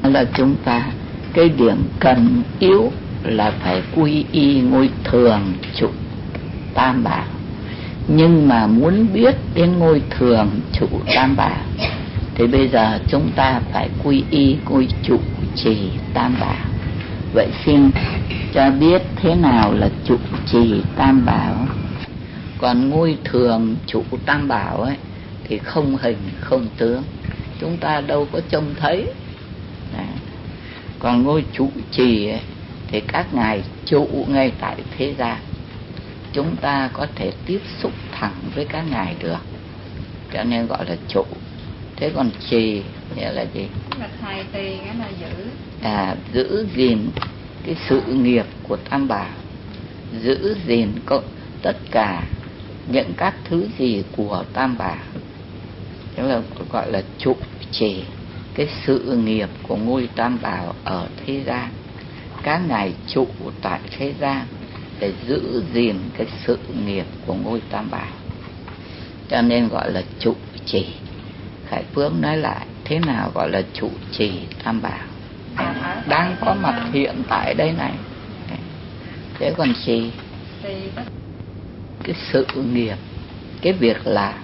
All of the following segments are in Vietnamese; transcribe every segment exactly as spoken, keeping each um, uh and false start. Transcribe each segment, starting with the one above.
là chúng ta cái điểm cần yếu là phải quy y ngôi thường trụ tam bảo. Nhưng mà muốn biết đến ngôi thường trụ tam bảo thì bây giờ chúng ta phải quy y ngôi trụ trì tam bảo. Vậy xin cho biết thế nào là trụ trì tam bảo. Còn ngôi thường trụ tam bảo ấy thì không hình không tướng, chúng ta đâu có trông thấy. Đấy. Còn ngôi trụ trì ấy, thì các ngài trụ ngay tại thế gian, chúng ta có thể tiếp xúc thẳng với các ngài được, cho nên gọi là trụ. Thế còn trì nghĩa là gì? Là thầy trì nghĩa là giữ. À, giữ gìn cái sự nghiệp của tam bảo, giữ gìn có tất cả những các thứ gì của tam bảo, đó là gọi là trụ trì cái sự nghiệp của ngôi tam bảo ở thế gian. Các ngài trụ tại thế gian để giữ gìn cái sự nghiệp của ngôi tam bảo, cho nên gọi là trụ trì. Khải Phước nói lại thế nào gọi là trụ trì tam bảo, đang có mặt hiện tại đây này. Thế còn trì cái sự nghiệp, cái việc làm.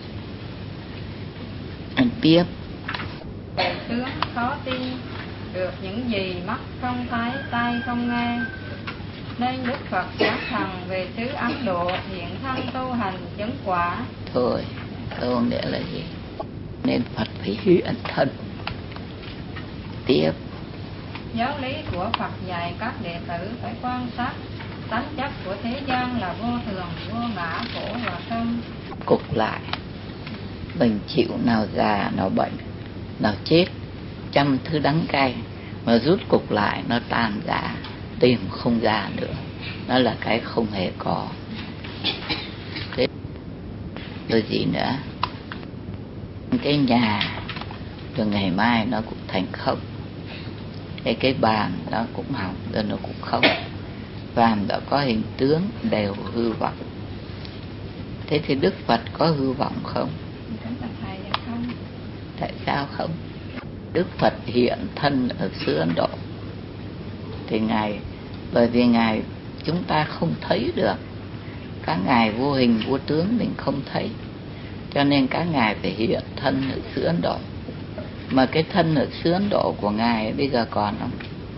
Anh tiếp. Bề tướng khó tin được những gì mắt không thấy, tai không nghe, nên Đức Phật giác thần về xứ Ấn Độ hiện thân tu hành chứng quả. Thôi, câu nghĩa là gì? Nên Phật phải hiện thân. Tiếp. Giáo lý của Phật dạy các đệ tử phải quan sát tánh chất của thế gian là vô thường, vô ngã, khổ và không. Cục lại, mình chịu nào già, nào bệnh, nào chết, trăm thứ đắng cay, mà rút cục lại nó tan rã, tìm không ra nữa. Nó là cái không hề có. Thế rồi gì nữa? Cái nhà từ ngày mai nó cũng thành không. Cái cái bàn nó cũng hỏng, rồi nó cũng không. Phàm đã có hình tướng đều hư vọng. Thế thì Đức Phật có hư vọng không? không. Tại sao không? Đức Phật hiện thân ở xứ Ấn Độ thì ngài, bởi vì ngài chúng ta không thấy được, các ngài vô hình vô tướng mình không thấy, cho nên các ngài phải hiện thân ở xứ Ấn Độ. Mà cái thân ở xứ Ấn Độ của ngài bây giờ còn không?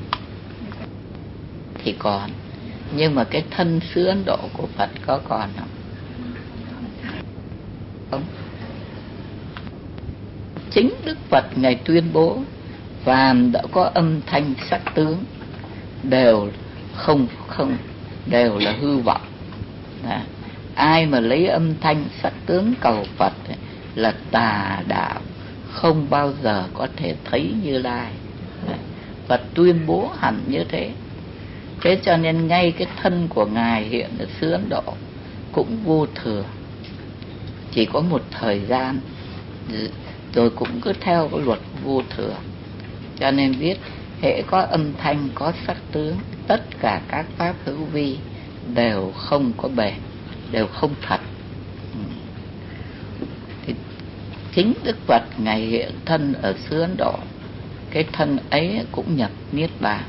Thì còn. Nhưng mà cái thân xứ Ấn Độ của Phật có còn không? Không. Chính Đức Phật ngài tuyên bố phàm đã có âm thanh sắc tướng đều không không đều là hư vọng. Đó. Ai mà lấy âm thanh sắc tướng cầu Phật ấy, là tà đạo, không bao giờ có thể thấy Như Lai. Đó. Phật tuyên bố hẳn như thế. Thế cho nên ngay cái thân của ngài hiện ở xứ Ấn Độ cũng vô thường, chỉ có một thời gian rồi cũng cứ theo cái luật vô thường. Cho nên biết hễ có âm thanh, có sắc tướng, tất cả các pháp hữu vi đều không có bền, đều không thật. Thì chính Đức Phật ngài hiện thân ở xứ Ấn Độ, cái thân ấy cũng nhập niết bàn.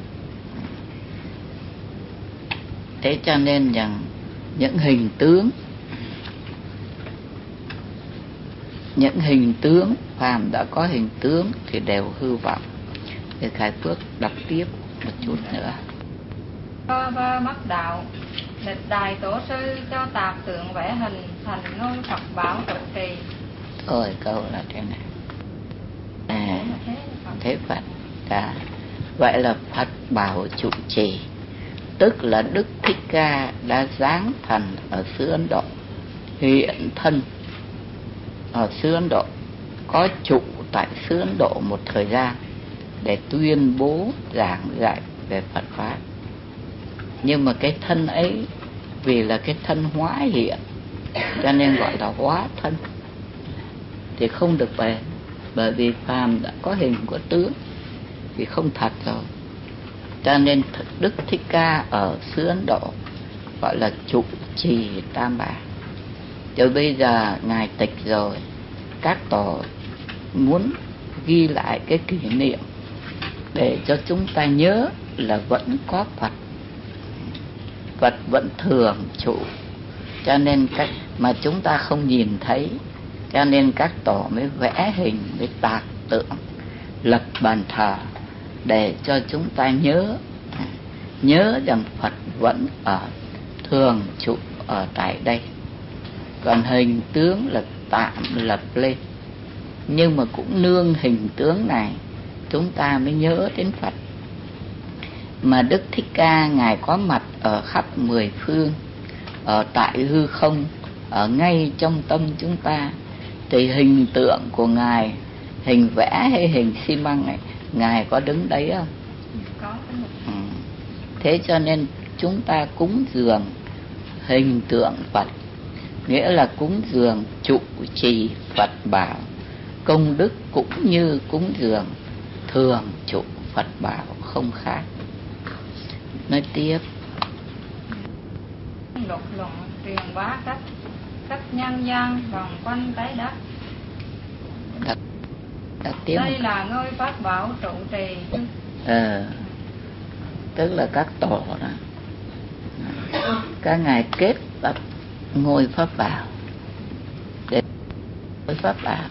Thế cho nên rằng những hình tướng, những hình tướng phàm đã có hình tướng thì đều hư vọng. Thì Khải Phước đọc tiếp một chút nữa. Vơ vơ mất đạo, lịch đài tổ sư cho tạc tượng vẽ hình thành ngôi Phật bảo trụ trì. Thôi câu là thế này. À, thế Phật. À, vậy là Phật bảo trụ trì, tức là Đức Thích Ca đã giáng thần ở xứ Ấn Độ, hiện thân ở xứ Ấn Độ, có trụ tại xứ Ấn Độ một thời gian để tuyên bố giảng dạy về Phật pháp. Nhưng mà cái thân ấy vì là cái thân hóa hiện, cho nên gọi là hóa thân, thì không được bền. Bởi vì phàm đã có hình có tướng thì không thật rồi. Cho nên Đức Thích Ca ở xứ Ấn Độ gọi là trụ trì tam bảo. Rồi bây giờ ngài tịch rồi, các tổ muốn ghi lại cái kỷ niệm để cho chúng ta nhớ là vẫn có Phật, Phật vẫn thường trụ, cho nên cách mà chúng ta không nhìn thấy, cho nên các tổ mới vẽ hình, mới tạc tượng, lập bàn thờ để cho chúng ta nhớ, nhớ rằng Phật vẫn ở thường trụ ở tại đây. Còn hình tướng là tạm lập lên, nhưng mà cũng nương hình tướng này chúng ta mới nhớ đến Phật. Mà Đức Thích Ca Ngài có mặt ở khắp mười phương, ở tại hư không, ở ngay trong tâm chúng ta, thì hình tượng của Ngài, hình vẽ hay hình xi măng này, Ngài có đứng đấy không? Có. Ừ. Thế cho nên chúng ta cúng dường hình tượng Phật, nghĩa là cúng dường trụ trì Phật bảo, công đức cũng như cúng dường thường trụ Phật bảo, không khác. Nói tiếp. Luật luận truyền bá cách cách nhân gian vòng quanh trái đất. Đặt, đặt tiếp. Đây là ngôi Pháp bảo trụ trì. Ờ, tức là các tổ đó, các ngài kết tập ngôi Pháp bảo để ngôi Pháp bảo,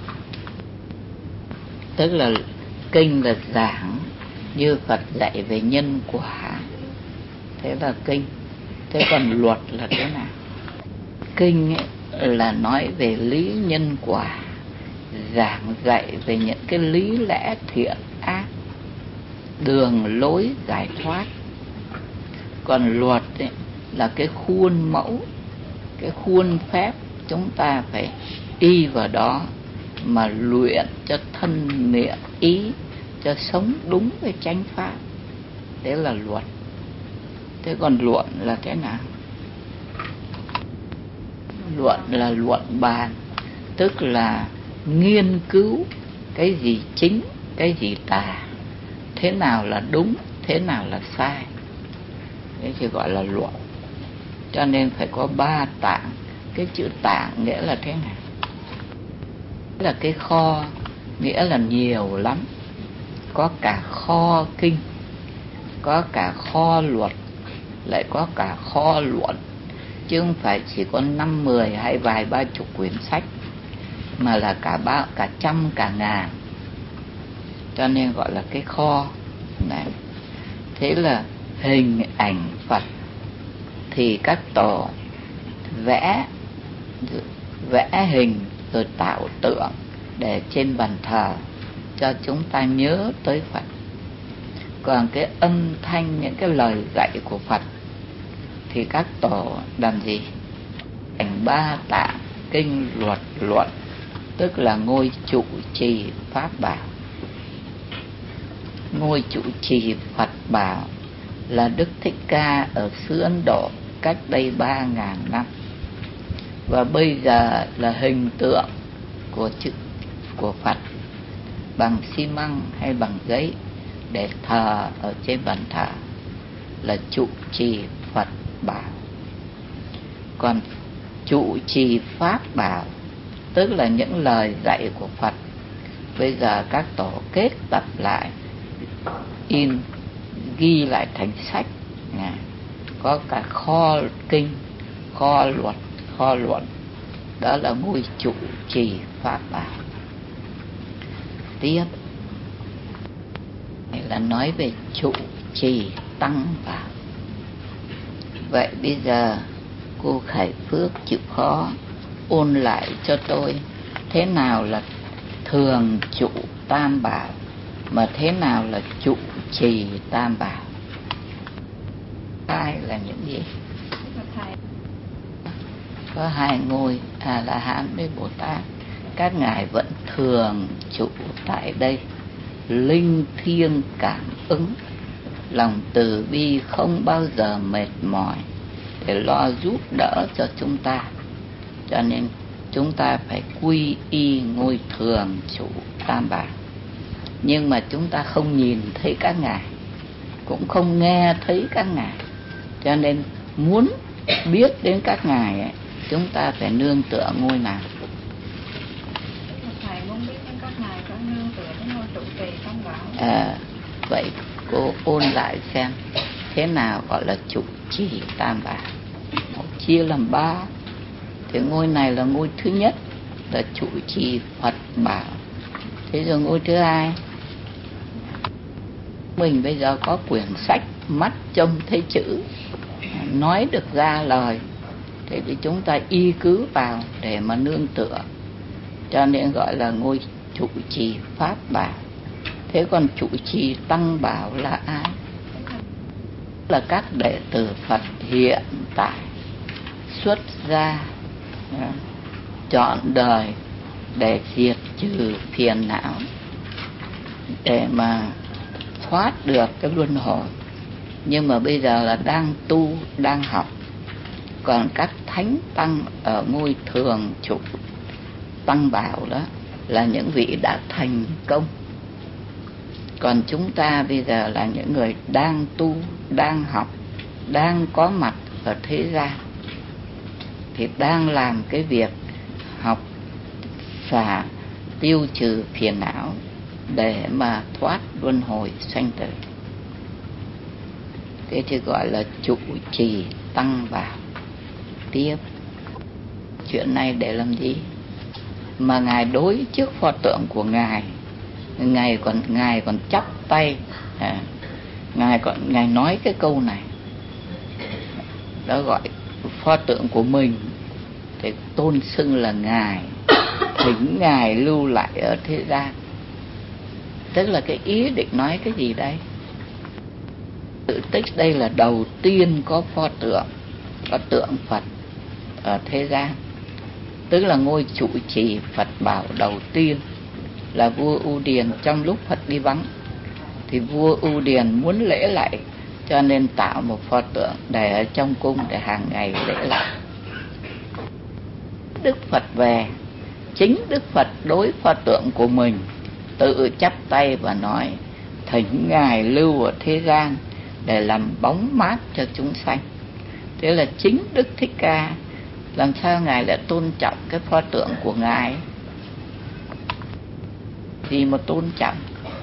tức là kinh là giảng như Phật dạy về nhân quả, thế là kinh. Thế còn luật là thế nào? Kinh ấy là nói về lý nhân quả, giảng dạy về những cái lý lẽ thiện ác, đường lối giải thoát. Còn luật ấy là cái khuôn mẫu, cái khuôn phép chúng ta phải y vào đó mà luyện cho thân miệng ý, cho sống đúng với chánh pháp. Đấy là luật. Thế còn luận là thế nào? Luận là luận bàn, tức là nghiên cứu cái gì chính, cái gì tà, thế nào là đúng, thế nào là sai. Đấy thì gọi là luận. Cho nên phải có ba tạng. Cái chữ tạng nghĩa là thế nào? Là cái kho, nghĩa là nhiều lắm. Có cả kho kinh, có cả kho luật, lại có cả kho luận, chứ không phải chỉ có năm mười hay vài ba chục quyển sách, mà là cả ba, cả trăm, cả ngàn. Cho nên gọi là cái kho này. Thế là hình ảnh Phật thì các tổ vẽ vẽ hình rồi tạo tượng để trên bàn thờ cho chúng ta nhớ tới Phật. Còn cái âm thanh, những cái lời dạy của Phật thì các tổ làm gì? Thành ba tạng kinh luật luận, tức là ngôi trụ trì Pháp bảo. Ngôi trụ trì Phật bảo là Đức Thích Ca ở xứ Ấn Độ cách đây ba ngàn năm. Và bây giờ là hình tượng của chữ của Phật bằng xi măng hay bằng giấy để thờ ở trên bàn thờ, là trụ trì Phật bảo. Còn trụ trì Pháp bảo tức là những lời dạy của Phật, bây giờ các tổ kết tập lại, in ghi lại thành sách, có cả kho kinh, kho luật, kho luận. Đó là ngôi trụ trì Pháp bảo. Tiếp này là nói về trụ trì Tăng bảo. Vậy bây giờ cô Khải Phước chịu khó ôn lại cho tôi thế nào là thường trụ Tam bảo, mà thế nào là trụ trì Tam bảo. Hai là những gì? Có hai ngôi A La Hán với Bồ Tát, các ngài vẫn thường trụ tại đây, linh thiêng cảm ứng, lòng từ bi không bao giờ mệt mỏi để lo giúp đỡ cho chúng ta. Cho nên chúng ta phải quy y ngôi thường trụ Tam bảo. Nhưng mà chúng ta không nhìn thấy các ngài, cũng không nghe thấy các ngài, cho nên muốn biết đến các ngài ấy, chúng ta phải nương tựa ngôi nào? Thầy muốn biết đến các ngài có nương tựa đến ngôi trụ trì Tam bảo. À, vậy cô ôn lại xem thế nào gọi là trụ trì tam bảo. Chia làm ba. Thì ngôi này là ngôi thứ nhất là trụ trì Phật bảo. Thế rồi ngôi thứ hai, mình bây giờ có quyển sách mắt trông thấy chữ, nói được ra lời, thế thì chúng ta y cứ vào để mà nương tựa, cho nên gọi là ngôi trụ trì Pháp bảo. Thế còn trụ trì Tăng bảo là ai? Là các đệ tử Phật hiện tại xuất gia chọn đời để diệt trừ phiền não, để mà thoát được cái luân hồi. Nhưng mà bây giờ là đang tu, đang học. Còn các thánh tăng ở ngôi thường trụ Tăng bảo đó là những vị đã thành công. Còn chúng ta bây giờ là những người đang tu, đang học, đang có mặt ở thế gian, thì đang làm cái việc học xả tiêu trừ phiền não để mà thoát luân hồi sanh tử. Thế thì gọi là trụ trì Tăng bảo. Tiếp, chuyện này để làm gì? Mà Ngài đối trước pho tượng của Ngài, Ngài còn Ngài còn chắp tay, à, Ngài còn Ngài nói cái câu này, đó gọi pho tượng của mình thì tôn xưng là Ngài, thỉnh Ngài lưu lại ở thế gian. Tức là cái ý định nói cái gì đây? Tự tích đây là đầu tiên có pho tượng, có tượng Phật ở thế gian. Tức là ngôi trụ trì Phật bảo đầu tiên là vua U Điền. Trong lúc Phật đi vắng thì vua U Điền muốn lễ lại, cho nên tạo một pho tượng để ở trong cung để hàng ngày lễ lại. Đức Phật về, chính Đức Phật đối pho tượng của mình tự chắp tay và nói thỉnh Ngài lưu ở thế gian để làm bóng mát cho chúng sanh. Thế là chính Đức Thích Ca, làm sao Ngài lại tôn trọng cái pho tượng của Ngài? Gì mà tôn trọng?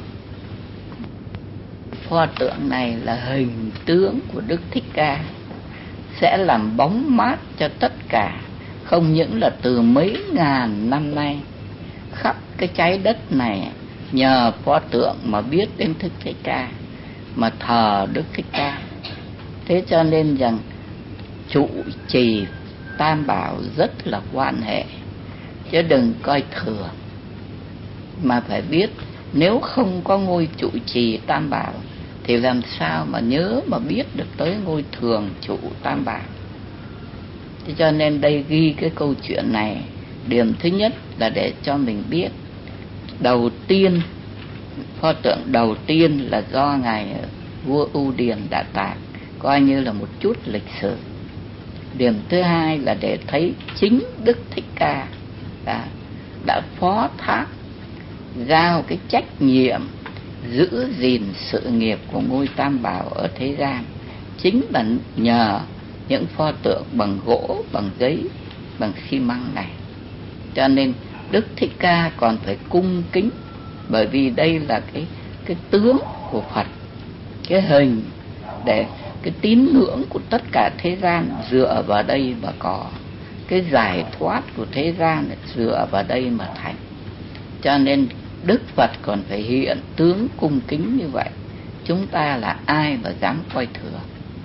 Pho tượng này là hình tướng của Đức Thích Ca, sẽ làm bóng mát cho tất cả. Không những là từ mấy ngàn năm nay, khắp cái trái đất này nhờ pho tượng mà biết đến Đức Thích Ca, mà thờ Đức Thích Ca. Thế cho nên rằng trụ trì Tam bảo rất là quan hệ, chứ đừng coi thường. Mà phải biết nếu không có ngôi trụ trì Tam bảo thì làm sao mà nhớ mà biết được tới ngôi thường trụ Tam bảo. Thế cho nên đây ghi cái câu chuyện này, điểm thứ nhất là để cho mình biết đầu tiên, pho tượng đầu tiên là do ngài vua U Điền đã tạc, coi như là một chút lịch sử. Điểm thứ hai là để thấy chính Đức Thích Ca đã, đã phó thác giao cái trách nhiệm giữ gìn sự nghiệp của ngôi Tam bảo ở thế gian chính là nhờ những pho tượng bằng gỗ, bằng giấy, bằng xi măng này. Cho nên Đức Thích Ca còn phải cung kính, bởi vì đây là cái cái tướng của Phật, cái hình để cái tín ngưỡng của tất cả thế gian dựa vào đây mà có, cái giải thoát của thế gian dựa vào đây mà thành. Cho nên Đức Phật còn phải hiện tướng cung kính như vậy. Chúng ta là ai mà dám coi thường?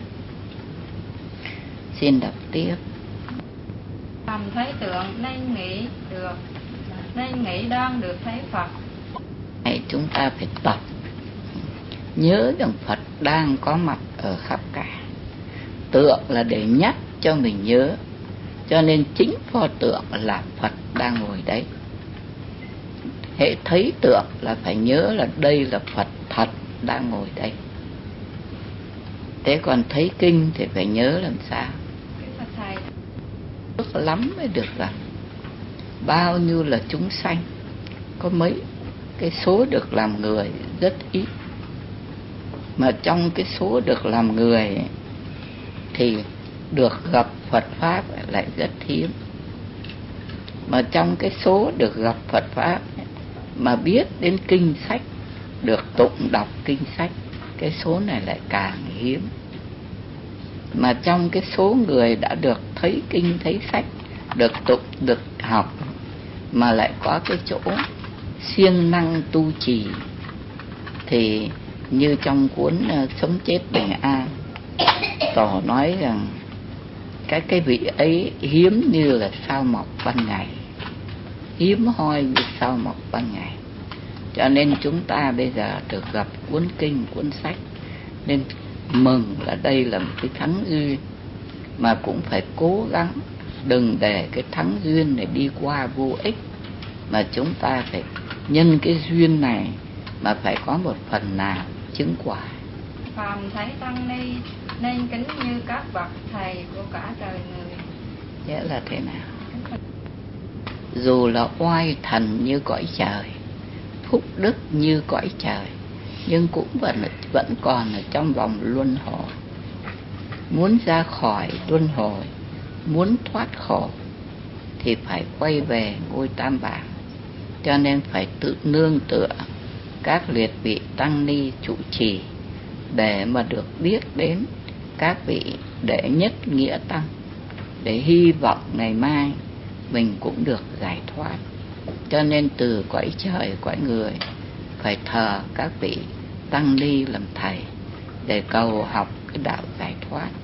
Xin đọc tiếp. Cầm thấy tượng nên nghĩ được, nên nghĩ đang được thấy Phật. Này chúng ta phải tập nhớ rằng Phật đang có mặt ở khắp cả. Tượng là để nhắc cho mình nhớ, cho nên chính pho tượng là Phật đang ngồi đấy. Hễ thấy tượng là phải nhớ là đây là Phật thật đang ngồi đây. Thế còn thấy kinh thì phải nhớ làm sao? Rất lắm mới được rằng bao nhiêu là chúng sanh, có mấy cái số được làm người rất ít, mà trong cái số được làm người thì được gặp Phật Pháp lại rất hiếm. Mà trong cái số được gặp Phật Pháp mà biết đến kinh sách được tụng đọc kinh sách, cái số này lại càng hiếm. Mà trong cái số người đã được thấy kinh thấy sách, được tụng được học, mà lại có cái chỗ siêng năng tu trì, thì như trong cuốn uh, Sống Chết Bình An, Tổ nói rằng cái cái vị ấy hiếm như là sao mọc ban ngày, hiếm hoi như sao mọc ban ngày. Cho nên chúng ta bây giờ được gặp cuốn kinh, cuốn sách, nên mừng là đây là một cái thắng duyên, mà cũng phải cố gắng đừng để cái thắng duyên này đi qua vô ích, mà chúng ta phải nhân cái duyên này mà phải có một phần nào chứng quả. Phàm thấy tăng ni nên kính như các bậc thầy của cả trời người. Nghĩa là thế nào? Dù là oai thần như cõi trời, phúc đức như cõi trời, nhưng cũng vẫn vẫn còn ở trong vòng luân hồi. Muốn ra khỏi luân hồi, muốn thoát khổ thì phải quay về ngôi Tam Bảo. Cho nên phải tự nương tựa các liệt vị tăng ni trụ trì để mà được biết đến các vị đệ nhất nghĩa tăng, để hy vọng ngày mai mình cũng được giải thoát. Cho nên từ cõi trời cõi người phải thờ các vị tăng ni làm thầy để cầu học cái đạo giải thoát.